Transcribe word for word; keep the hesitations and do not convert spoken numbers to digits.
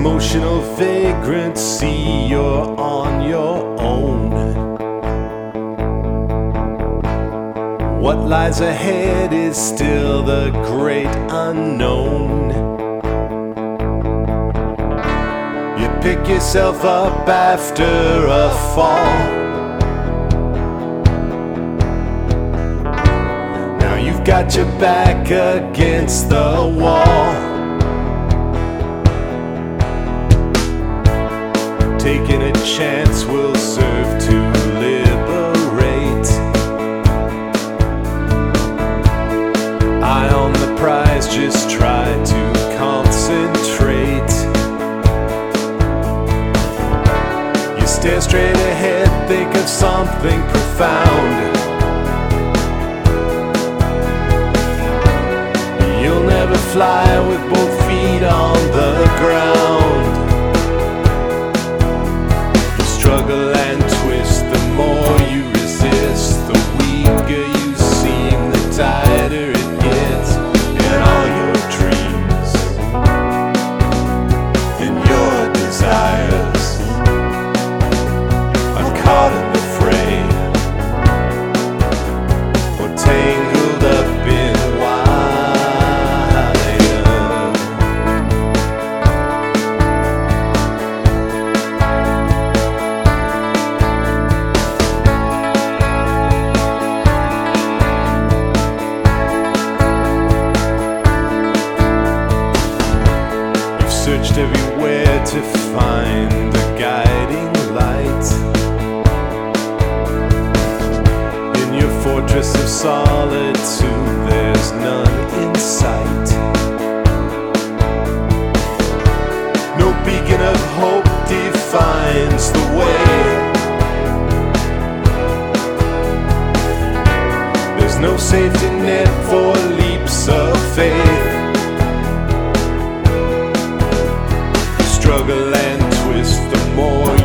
Emotional vagrancy, you're on your own. What lies ahead is still the great unknown. You pick yourself up after a fall. Now you've got your back against the wall. Taking a chance will serve to liberate. Eye on the prize, just try to concentrate. You stare straight ahead, think of something profound. You'll never fly with both feet on the ground. Struggle and twist, the more you resist, the weaker you seem, the tighter it gets. And all your dreams and your desires are caught in the fray, or tangled up in searched everywhere to find a guiding light. In your fortress of solitude, there's none in sight. No beacon of hope defines the way. There's no safety net for leaps of faith. Struggle and twist, the more